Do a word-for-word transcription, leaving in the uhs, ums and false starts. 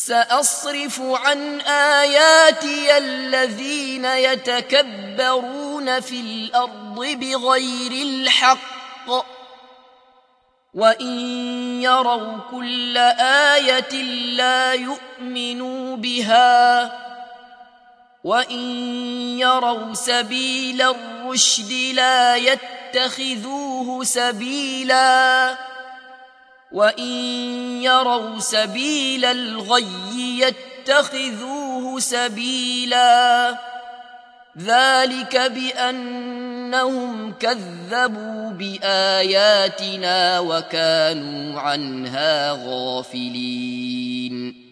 سأصرف عن آياتي الذين يتكبرون في الأرض بغير الحق وإن يروا كل آية لا يؤمنوا بها وإن يروا سبيل الرشد لا يتخذوه سبيلا وإن يروا سبيل الغي يتخذوه سبيلا ذلك بأنهم كذبوا بآياتنا وكانوا عنها غافلين